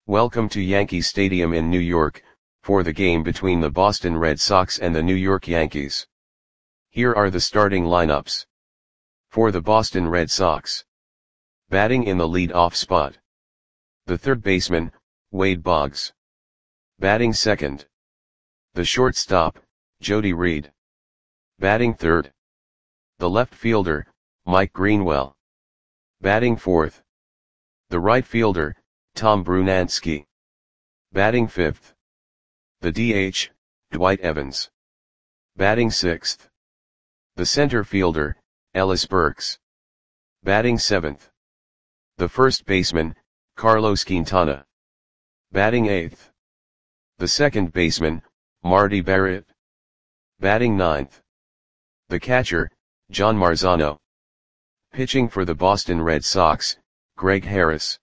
Welcome to Yankee Stadium in New York, for the game between the Boston Red Sox and the New York Yankees. Here are the starting lineups. For the Boston Red Sox. Batting in the lead-off spot. The third baseman, Wade Boggs. Batting second. The shortstop, Jody Reed. Batting third. The left fielder, Mike Greenwell. Batting fourth. The right fielder, Tom Brunansky. Batting fifth. The DH, Dwight Evans. Batting sixth. The center fielder, Ellis Burks. Batting seventh. The first baseman, Carlos Quintana. Batting eighth. The second baseman, Marty Barrett. Batting ninth. The catcher, John Marzano. Pitching for the Boston Red Sox, Greg Harris.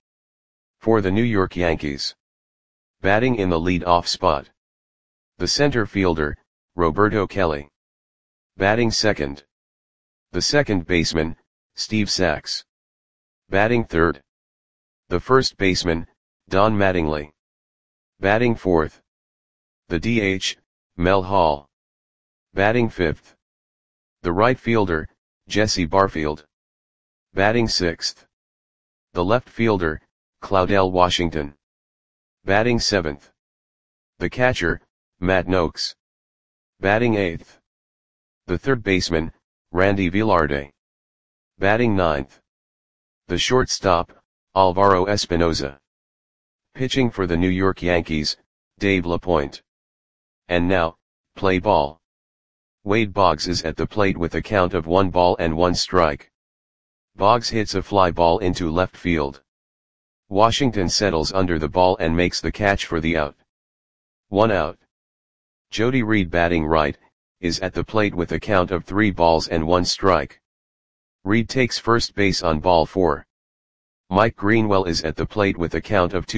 For the New York Yankees. Batting in the lead-off spot. The center fielder, Roberto Kelly. Batting second. The second baseman, Steve Sax. Batting third. The first baseman, Don Mattingly. Batting fourth. The DH, Mel Hall. Batting fifth. The right fielder, Jesse Barfield. Batting sixth. The left fielder, Claudell Washington. Batting seventh. The catcher, Matt Noakes. Batting eighth. The third baseman, Randy Velarde. Batting ninth. The shortstop, Alvaro Espinoza. Pitching for the New York Yankees, Dave LaPointe. And now, play ball. Wade Boggs is at the plate with a count of 1-1. Boggs hits a fly ball into left field. Washington settles under the ball and makes the catch for the out. 1 out. Jody Reed, batting right, is at the plate with a count of 3-1. Reed takes first base on ball 4. Mike Greenwell is at the plate with a count of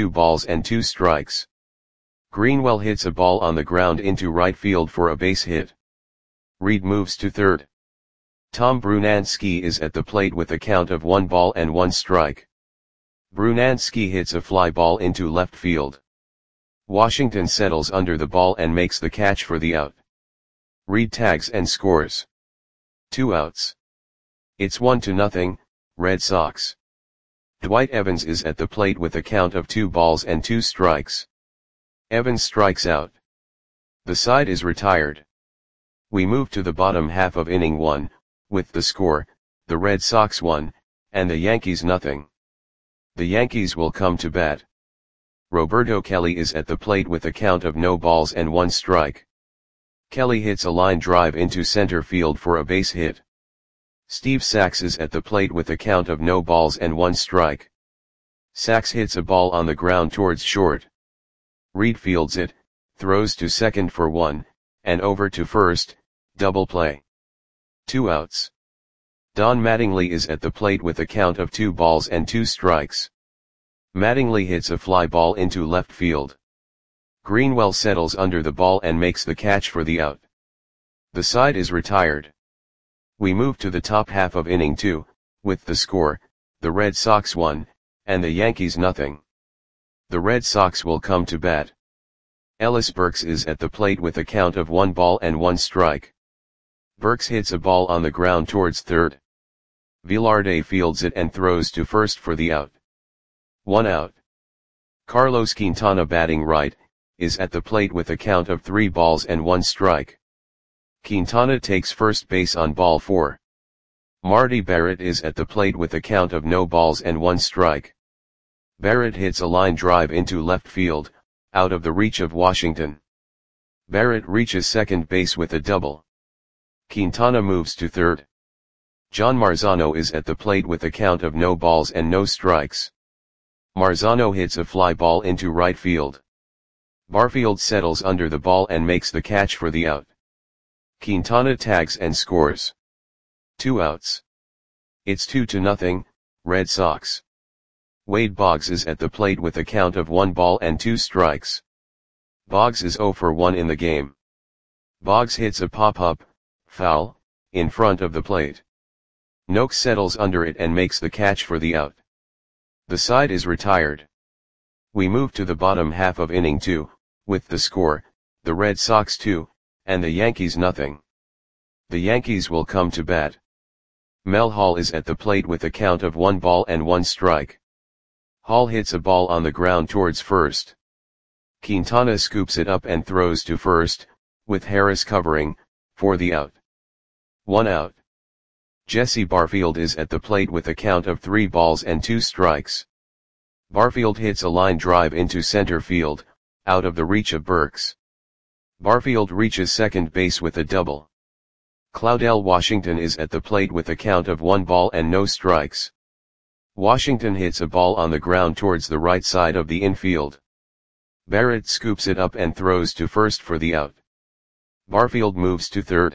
2-2. Greenwell hits a ball on the ground into right field for a base hit. Reed moves to third. Tom Brunansky is at the plate with a count of 1-1. Brunansky hits a fly ball into left field. Washington settles under the ball and makes the catch for the out. Reed tags and scores. 2 outs. It's 1-0, Red Sox. Dwight Evans is at the plate with a count of 2-2. Evans strikes out. The side is retired. We move to the bottom half of inning 1, with the score, the Red Sox 1, and the Yankees 0. The Yankees will come to bat. Roberto Kelly is at the plate with a count of 0-1. Kelly hits a line drive into center field for a base hit. Steve Sax is at the plate with a count of 0-1. Sax hits a ball on the ground towards short. Reed fields it, throws to second for 1, and over to first, double play. 2 outs. Don Mattingly is at the plate with a count of 2-2. Mattingly hits a fly ball into left field. Greenwell settles under the ball and makes the catch for the out. The side is retired. We move to the top half of inning 2, with the score, the Red Sox 1, and the Yankees 0. The Red Sox will come to bat. Ellis Burks is at the plate with a count of 1-1. Burks hits a ball on the ground towards third. Velarde fields it and throws to first for the out. 1 out. Carlos Quintana, batting right, is at the plate with a count of 3-1. Quintana takes first base on ball 4. Marty Barrett is at the plate with a count of 0-1. Barrett hits a line drive into left field, out of the reach of Washington. Barrett reaches second base with a double. Quintana moves to third. John Marzano is at the plate with a count of 0-0. Marzano hits a fly ball into right field. Barfield settles under the ball and makes the catch for the out. Quintana tags and scores. 2 outs. It's 2-0, Red Sox. Wade Boggs is at the plate with a count of 1-2. Boggs is 0 for 1 in the game. Boggs hits a pop-up, foul, in front of the plate. Noakes settles under it and makes the catch for the out. The side is retired. We move to the bottom half of inning 2, with the score, the Red Sox 2, and the Yankees nothing. The Yankees will come to bat. Mel Hall is at the plate with a count of 1 ball and 1 strike. Hall hits a ball on the ground towards first. Quintana scoops it up and throws to first, with Harris covering, for the out. 1 out. Jesse Barfield is at the plate with a count of 3 balls and 2 strikes. Barfield hits a line drive into center field, out of the reach of Burks. Barfield reaches second base with a double. Claudell Washington is at the plate with a count of 1 ball and no strikes. Washington hits a ball on the ground towards the right side of the infield. Barrett scoops it up and throws to first for the out. Barfield moves to third.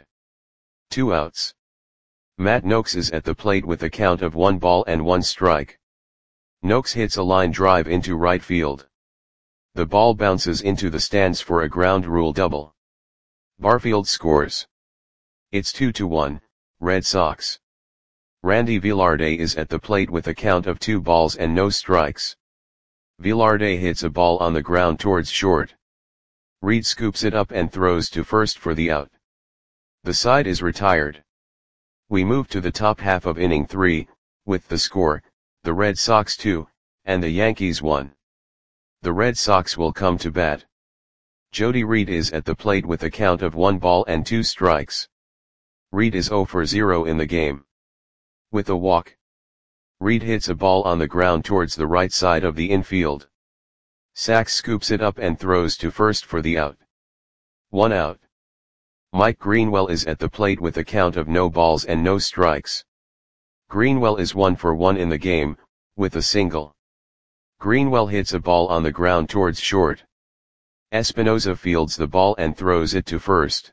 2 outs. Matt Noakes is at the plate with a count of 1 ball and 1 strike. Noakes hits a line drive into right field. The ball bounces into the stands for a ground rule double. Barfield scores. It's 2-1, Red Sox. Randy Velarde is at the plate with a count of 2 balls and no strikes. Velarde hits a ball on the ground towards short. Reed scoops it up and throws to first for the out. The side is retired. We move to the top half of inning 3, with the score, the Red Sox 2, and the Yankees 1. The Red Sox will come to bat. Jody Reed is at the plate with a count of 1 ball and 2 strikes. Reed is 0 for 0 in the game. With a walk. Reed hits a ball on the ground towards the right side of the infield. Sachs scoops it up and throws to first for the out. 1 out. Mike Greenwell is at the plate with a count of no balls and no strikes. Greenwell is 1 for 1 in the game, with a single. Greenwell hits a ball on the ground towards short. Espinoza fields the ball and throws it to first.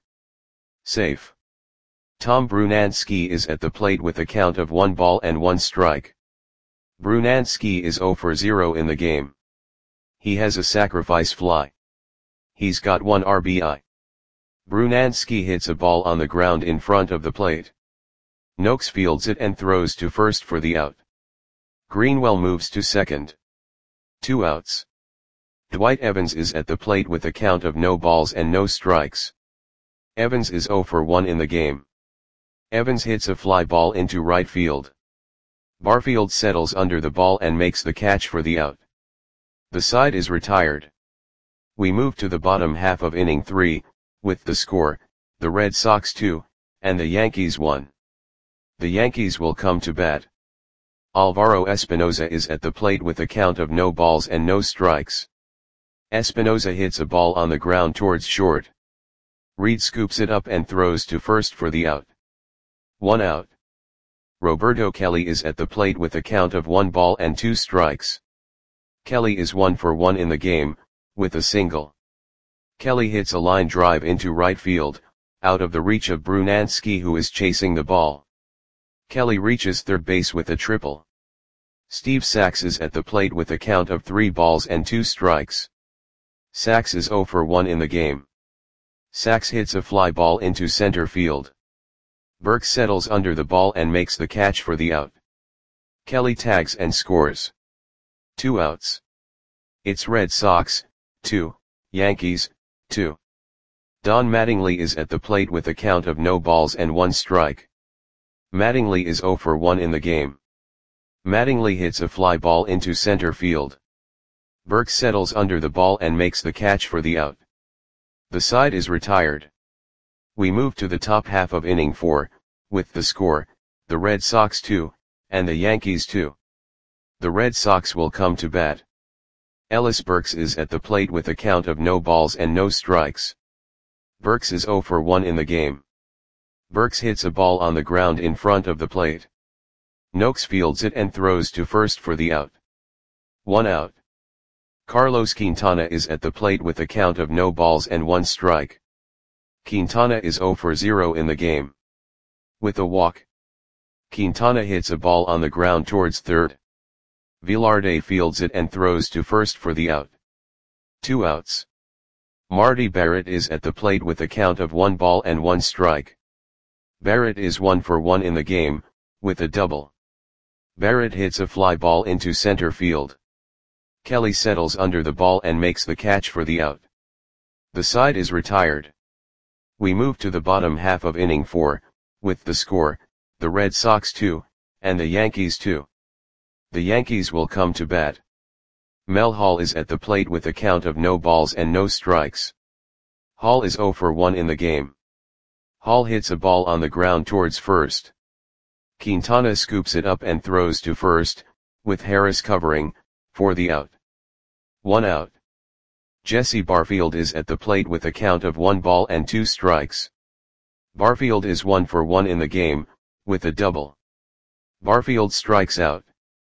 Safe. Tom Brunansky is at the plate with a count of 1 ball and 1 strike. Brunansky is 0 for 0 in the game. He has a sacrifice fly. He's got 1 RBI. Brunansky hits a ball on the ground in front of the plate. Noakes fields it and throws to first for the out. Greenwell moves to second. 2 outs. Dwight Evans is at the plate with a count of no balls and no strikes. Evans is 0 for 1 in the game. Evans hits a fly ball into right field. Barfield settles under the ball and makes the catch for the out. The side is retired. We move to the bottom half of inning 3, with the score, the Red Sox 2, and the Yankees 1. The Yankees will come to bat. Alvaro Espinoza is at the plate with a count of no balls and no strikes. Espinoza hits a ball on the ground towards short. Reed scoops it up and throws to first for the out. 1 out. Roberto Kelly is at the plate with a count of 1 ball and 2 strikes. Kelly is 1 for 1 in the game, with a single. Kelly hits a line drive into right field, out of the reach of Brunansky who is chasing the ball. Kelly reaches third base with a triple. Steve Sachs is at the plate with a count of 3 balls and 2 strikes. Sachs is 0 for 1 in the game. Sachs hits a fly ball into center field. Burke settles under the ball and makes the catch for the out. Kelly tags and scores. 2 outs. It's Red Sox, 2, Yankees, 2. Don Mattingly is at the plate with a count of no balls and 1 strike. Mattingly is 0 for 1 in the game. Mattingly hits a fly ball into center field. Burke settles under the ball and makes the catch for the out. The side is retired. We move to the top half of inning 4, with the score, the Red Sox 2, and the Yankees 2. The Red Sox will come to bat. Ellis Burks is at the plate with a count of no balls and no strikes. Burks is 0 for 1 in the game. Burks hits a ball on the ground in front of the plate. Noakes fields it and throws to first for the out. 1 out. Carlos Quintana is at the plate with a count of no balls and 1 strike. Quintana is 0 for 0 in the game. With a walk. Quintana hits a ball on the ground towards third. Velarde fields it and throws to first for the out. 2 outs. Marty Barrett is at the plate with a count of 1 ball and 1 strike. Barrett is 1 for 1 in the game, with a double. Barrett hits a fly ball into center field. Kelly settles under the ball and makes the catch for the out. The side is retired. We move to the bottom half of inning 4, with the score, the Red Sox 2, and the Yankees 2. The Yankees will come to bat. Mel Hall is at the plate with a count of no balls and no strikes. Hall is 0 for 1 in the game. Hall hits a ball on the ground towards first. Quintana scoops it up and throws to first, with Harris covering, for the out. 1 out. Jesse Barfield is at the plate with a count of 1 ball and 2 strikes. Barfield is 1 for 1 in the game, with a double. Barfield strikes out.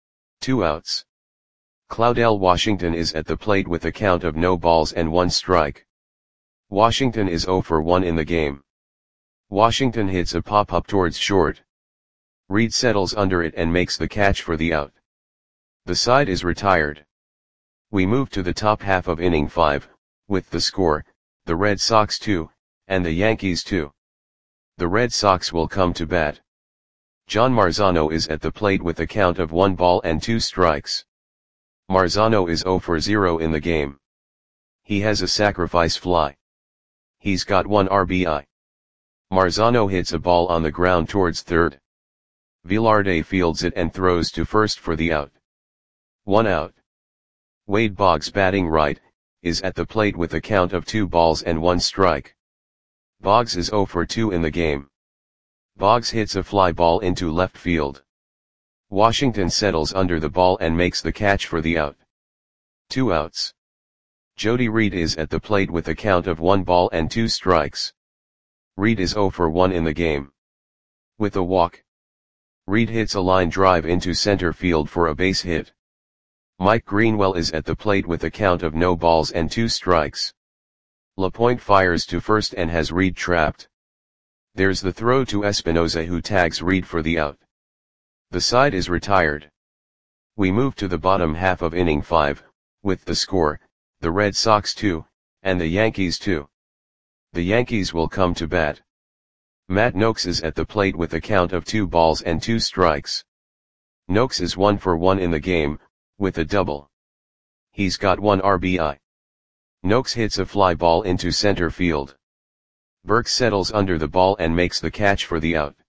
2 outs. Claudell Washington is at the plate with a count of no balls and 1 strike. Washington is 0 for 1 in the game. Washington hits a pop-up towards short. Reed settles under it and makes the catch for the out. The side is retired. We move to the top half of inning 5, with the score, the Red Sox 2, and the Yankees 2. The Red Sox will come to bat. John Marzano is at the plate with a count of 1 ball and 2 strikes. Marzano is 0 for 0 in the game. He has a sacrifice fly. He's got 1 RBI. Marzano hits a ball on the ground towards third. Velarde fields it and throws to first for the out. 1 out. Wade Boggs, batting right, is at the plate with a count of 2 balls and 1 strike. Boggs is 0 for 2 in the game. Boggs hits a fly ball into left field. Washington settles under the ball and makes the catch for the out. 2 outs. Jody Reed is at the plate with a count of 1 ball and 2 strikes. Reed is 0 for 1 in the game. With a walk, Reed hits a line drive into center field for a base hit. Mike Greenwell is at the plate with a count of no balls and 2 strikes. LaPointe fires to first and has Reed trapped. There's the throw to Espinoza, who tags Reed for the out. The side is retired. We move to the bottom half of inning 5, with the score, the Red Sox 2, and the Yankees 2. The Yankees will come to bat. Matt Noakes is at the plate with a count of 2 balls and 2 strikes. Noakes is 1 for 1 in the game, with a double. He's got 1 RBI. Noakes hits a fly ball into center field. Burke settles under the ball and makes the catch for the out.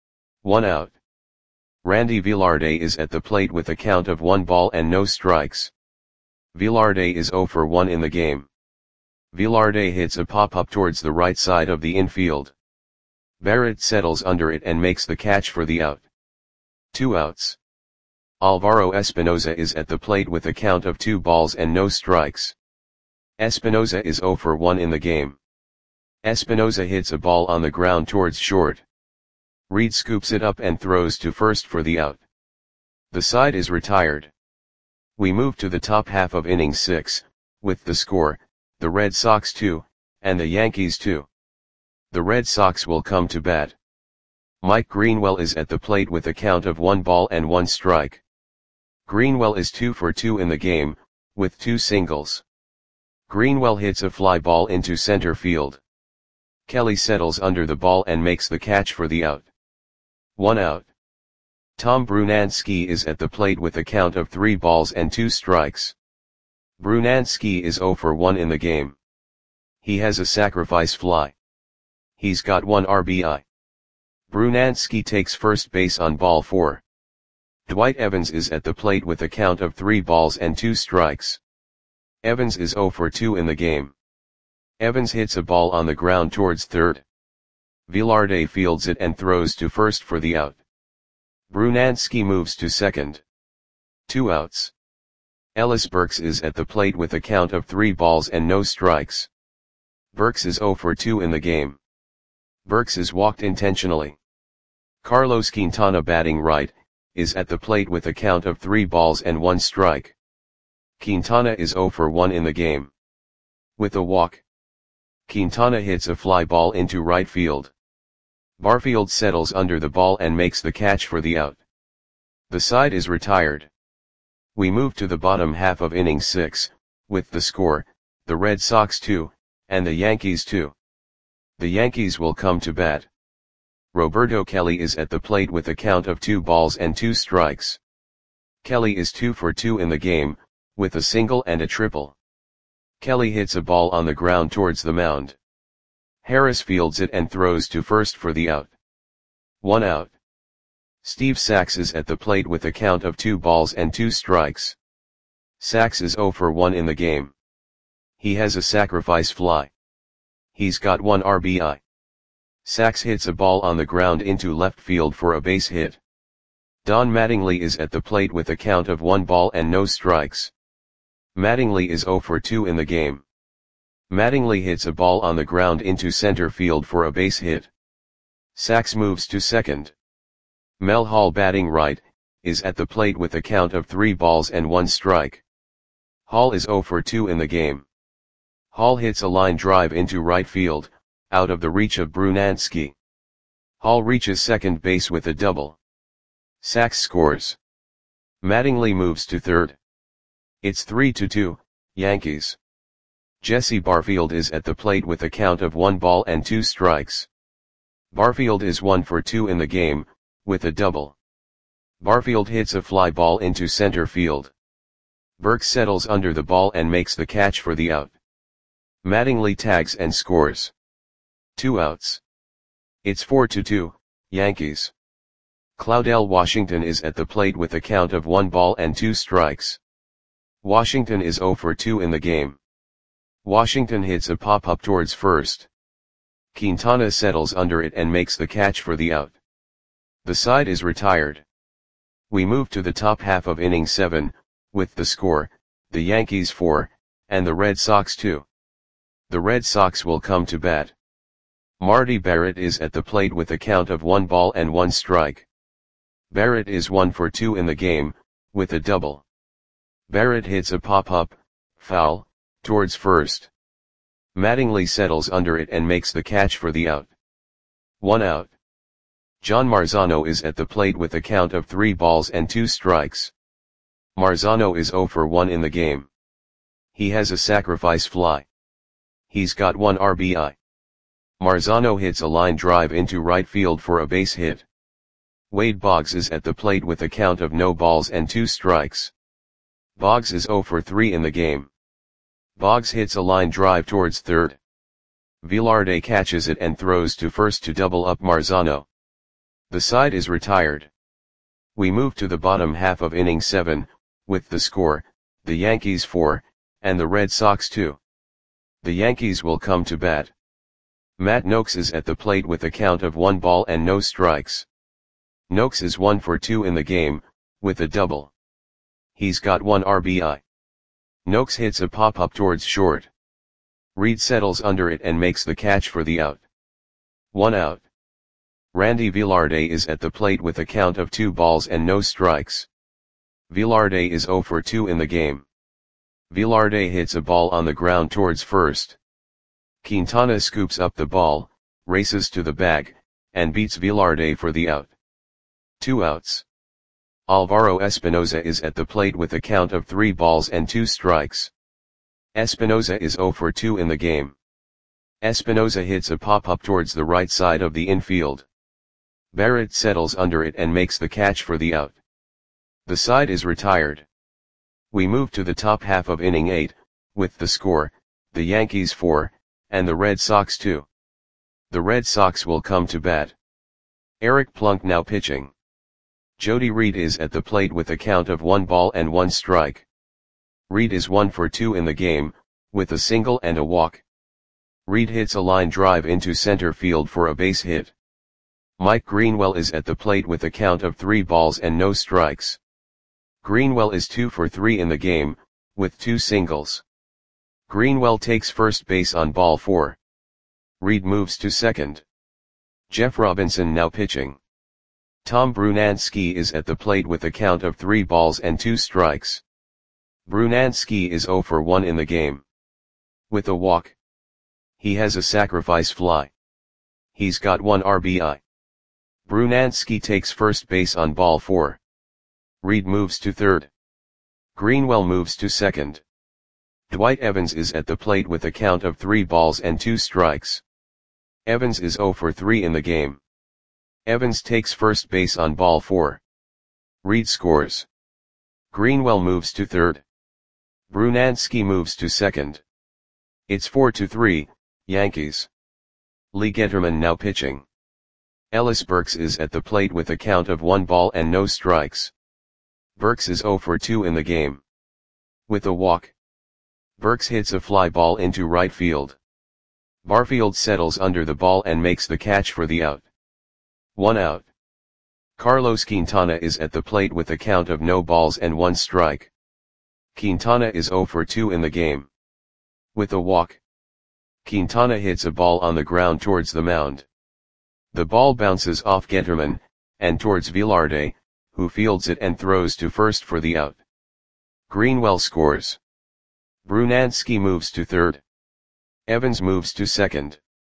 1 out. Randy Velarde is at the plate with a count of 1 ball and no strikes. Velarde is 0 for 1 in the game. Velarde hits a pop-up towards the right side of the infield. Barrett settles under it and makes the catch for the out. 2 outs. Alvaro Espinoza is at the plate with a count of 2 balls and no strikes. Espinoza is 0 for 1 in the game. Espinoza hits a ball on the ground towards short. Reed scoops it up and throws to first for the out. The side is retired. We move to the top half of inning 6, with the score, the Red Sox 2, and the Yankees 2. The Red Sox will come to bat. Mike Greenwell is at the plate with a count of 1 ball and 1 strike. Greenwell is 2 for 2 in the game, with 2 singles. Greenwell hits a fly ball into center field. Kelly settles under the ball and makes the catch for the out. 1 out. Tom Brunansky is at the plate with a count of 3 balls and 2 strikes. Brunansky is 0 for 1 in the game. He has a sacrifice fly. He's got 1 RBI. Brunansky takes first base on ball 4. Dwight Evans is at the plate with a count of 3 balls and 2 strikes. Evans is 0 for 2 in the game. Evans hits a ball on the ground towards third. Velarde fields it and throws to first for the out. Brunansky moves to second. 2 outs. Ellis Burks is at the plate with a count of 3 balls and no strikes. Burks is 0 for 2 in the game. Burks is walked intentionally. Carlos Quintana, batting right, is at the plate with a count of 3 balls and 1 strike. Quintana is 0 for 1 in the game. With a walk, Quintana hits a fly ball into right field. Barfield settles under the ball and makes the catch for the out. The side is retired. We move to the bottom half of inning 6, with the score, the Red Sox 2, and the Yankees 2. The Yankees will come to bat. Roberto Kelly is at the plate with a count of 2 balls and 2 strikes. Kelly is 2 for 2 in the game, with a single and a triple. Kelly hits a ball on the ground towards the mound. Harris fields it and throws to first for the out. 1 out. Steve Sax is at the plate with a count of 2 balls and 2 strikes. Sax is 0 for 1 in the game. He has a sacrifice fly. He's got 1 RBI. Sax hits a ball on the ground into left field for a base hit. Don Mattingly is at the plate with a count of 1 ball and no strikes. Mattingly is 0 for 2 in the game. Mattingly hits a ball on the ground into center field for a base hit. Sax moves to second. Mel Hall, batting right, is at the plate with a count of 3 balls and 1 strike. Hall is 0 for 2 in the game. Hall hits a line drive into right field, out of the reach of Brunansky. Hall reaches second base with a double. Sax scores. Mattingly moves to third. It's 3-2, Yankees. Jesse Barfield is at the plate with a count of 1 ball and 2 strikes. Barfield is 1 for 2 in the game, with a double. Barfield hits a fly ball into center field. Burke settles under the ball and makes the catch for the out. Mattingly tags and scores. 2 outs. It's 4-2, Yankees. Claudell Washington is at the plate with a count of 1 ball and 2 strikes. Washington is 0 for 2 in the game. Washington hits a pop-up towards first. Quintana settles under it and makes the catch for the out. The side is retired. We move to the top half of inning 7, with the score, the Yankees 4, and the Red Sox 2. The Red Sox will come to bat. Marty Barrett is at the plate with a count of 1 ball and 1 strike. Barrett is 1 for 2 in the game, with a double. Barrett hits a pop-up, foul, towards first. Mattingly settles under it and makes the catch for the out. 1 out. John Marzano is at the plate with a count of 3 balls and 2 strikes. Marzano is 0 for 1 in the game. He has a sacrifice fly. He's got 1 RBI. Marzano hits a line drive into right field for a base hit. Wade Boggs is at the plate with a count of no balls and 2 strikes. Boggs is 0 for 3 in the game. Boggs hits a line drive towards third. Velarde catches it and throws to first to double up Marzano. The side is retired. We move to the bottom half of inning 7, with the score, the Yankees 4, and the Red Sox 2. The Yankees will come to bat. Matt Noakes is at the plate with a count of 1 ball and no strikes. Noakes is 1 for 2 in the game, with a double. He's got 1 RBI. Noakes hits a pop-up towards short. Reed settles under it and makes the catch for the out. 1 out. Randy Velarde is at the plate with a count of 2 balls and no strikes. Velarde is 0 for 2 in the game. Velarde hits a ball on the ground towards first. Quintana scoops up the ball, races to the bag, and beats Velarde for the out. 2 outs. Alvaro Espinoza is at the plate with a count of 3 balls and 2 strikes. Espinoza is 0 for 2 in the game. Espinoza hits a pop-up towards the right side of the infield. Barrett settles under it and makes the catch for the out. The side is retired. We move to the top half of inning 8, with the score, the Yankees 4, and the Red Sox 2. The Red Sox will come to bat. Eric Plunk now pitching. Jody Reed is at the plate with a count of 1 ball and 1 strike. Reed is 1 for 2 in the game, with a single and a walk. Reed hits a line drive into center field for a base hit. Mike Greenwell is at the plate with a count of 3 balls and no strikes. Greenwell is 2 for 3 in the game, with 2 singles. Greenwell takes first base on ball 4. Reed moves to second. Jeff Robinson now pitching. Tom Brunansky is at the plate with a count of 3 balls and 2 strikes. Brunansky is 0 for 1 in the game. With a walk. He has a sacrifice fly. He's got 1 RBI. Brunansky takes first base on ball 4. Reed moves to third. Greenwell moves to second. Dwight Evans is at the plate with a count of 3 balls and 2 strikes. Evans is 0 for 3 in the game. Evans takes first base on ball 4. Reed scores. Greenwell moves to third. Brunansky moves to second. It's 4-3, Yankees. Lee Getterman now pitching. Ellis Burks is at the plate with a count of 1 ball and no strikes. Burks is 0 for 2 in the game. With a walk, Burks hits a fly ball into right field. Barfield settles under the ball and makes the catch for the out. 1 out. Carlos Quintana is at the plate with a count of no balls and 1 strike. Quintana is 0 for 2 in the game. With a walk, Quintana hits a ball on the ground towards the mound. The ball bounces off Getterman, and towards Velarde, who fields it and throws to first for the out. Greenwell scores. Brunansky moves to third. Evans moves to second.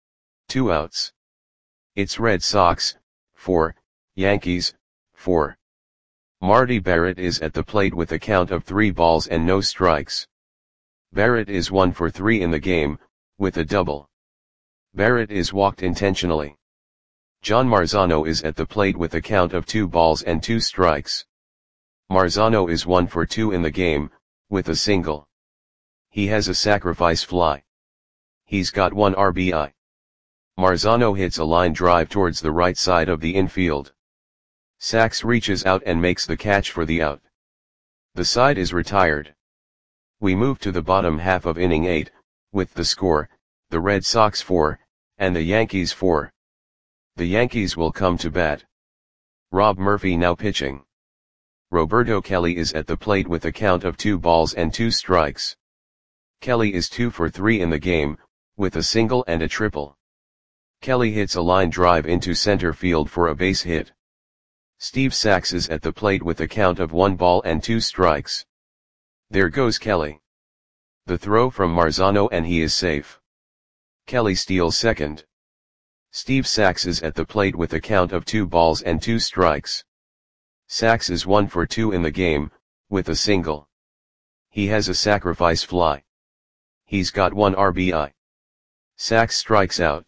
2 outs. It's Red Sox, 4, Yankees, 4. Marty Barrett is at the plate with a count of 3 balls and no strikes. Barrett is 1 for 3 in the game, with a double. Barrett is walked intentionally. John Marzano is at the plate with a count of 2 balls and 2 strikes. Marzano is 1 for 2 in the game, with a single. He has a sacrifice fly. He's got 1 RBI. Marzano hits a line drive towards the right side of the infield. Sachs reaches out and makes the catch for the out. The side is retired. We move to the bottom half of inning 8, with the score, the Red Sox 4, and the Yankees 4. The Yankees will come to bat. Rob Murphy now pitching. Roberto Kelly is at the plate with a count of 2 balls and 2 strikes. Kelly is 2 for 3 in the game, with a single and a triple. Kelly hits a line drive into center field for a base hit. Steve Sachs is at the plate with a count of 1 ball and 2 strikes. There goes Kelly. The throw from Marzano and he is safe. Kelly steals second. Steve Sachs is at the plate with a count of 2 balls and 2 strikes. Sachs is 1 for 2 in the game, with a single. He has a sacrifice fly. He's got 1 RBI. Sachs strikes out.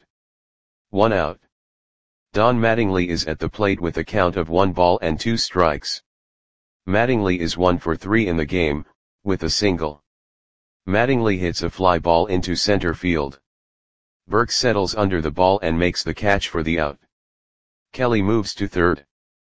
1 out. Don Mattingly is at the plate with a count of 1 ball and 2 strikes. Mattingly is 1 for 3 in the game, with a single. Mattingly hits a fly ball into center field. Burks settles under the ball and makes the catch for the out. Kelly moves to third.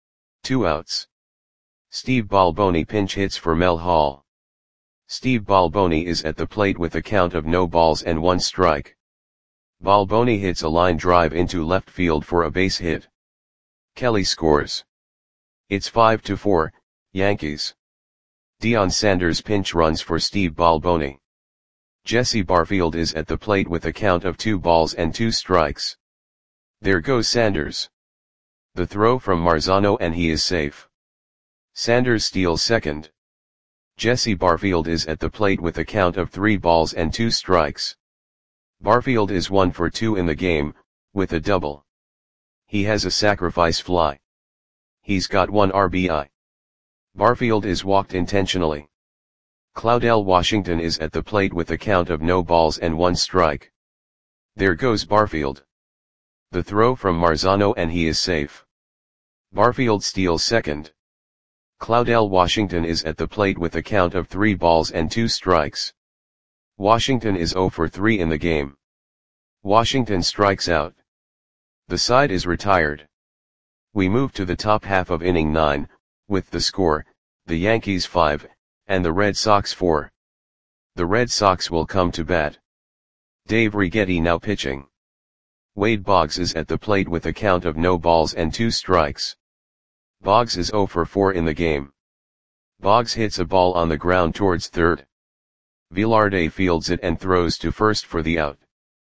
2 outs. Steve Balboni pinch hits for Mel Hall. Steve Balboni is at the plate with a count of no balls and 1 strike. Balboni hits a line drive into left field for a base hit. Kelly scores. It's 5-4, Yankees. Deion Sanders pinch runs for Steve Balboni. Jesse Barfield is at the plate with a count of 2 balls and 2 strikes. There goes Sanders. The throw from Marzano and he is safe. Sanders steals second. Jesse Barfield is at the plate with a count of 3 balls and 2 strikes. Barfield is 1 for 2 in the game, with a double. He has a sacrifice fly. He's got 1 RBI. Barfield is walked intentionally. Claudell Washington is at the plate with a count of no balls and 1 strike. There goes Barfield. The throw from Marzano and he is safe. Barfield steals second. Claudell Washington is at the plate with a count of 3 balls and 2 strikes. Washington is 0 for 3 in the game. Washington strikes out. The side is retired. We move to the top half of inning 9, with the score, the Yankees 5, and the Red Sox 4. The Red Sox will come to bat. Dave Righetti now pitching. Wade Boggs is at the plate with a count of no balls and 2 strikes. Boggs is 0 for 4 in the game. Boggs hits a ball on the ground towards third. Velarde fields it and throws to first for the out.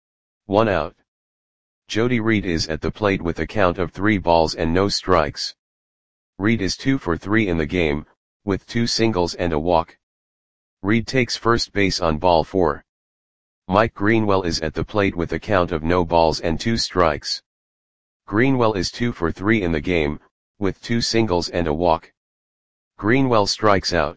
1 out. Jody Reed is at the plate with a count of 3 balls and no strikes. Reed is 2 for 3 in the game, with 2 singles and a walk. Reed takes first base on ball 4. Mike Greenwell is at the plate with a count of no balls and 2 strikes. Greenwell is 2 for 3 in the game, with 2 singles and a walk. Greenwell strikes out.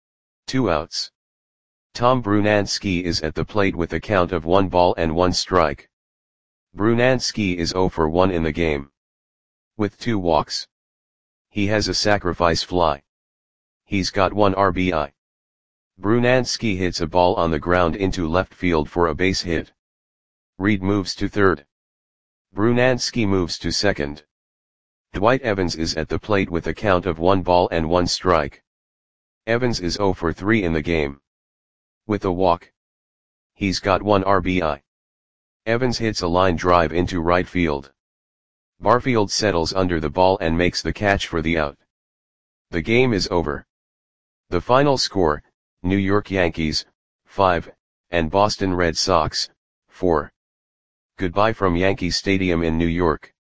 2 outs. Tom Brunansky is at the plate with a count of 1 ball and 1 strike. Brunansky is 0 for 1 in the game. With 2 walks. He has a sacrifice fly. He's got 1 RBI. Brunansky hits a ball on the ground into left field for a base hit. Reed moves to third. Brunansky moves to second. Dwight Evans is at the plate with a count of 1 ball and 1 strike. Evans is 0 for 3 in the game. With a walk, he's got 1 RBI. Evans hits a line drive into right field. Barfield settles under the ball and makes the catch for the out. The game is over. The final score, New York Yankees, 5, and Boston Red Sox, 4. Goodbye from Yankee Stadium in New York.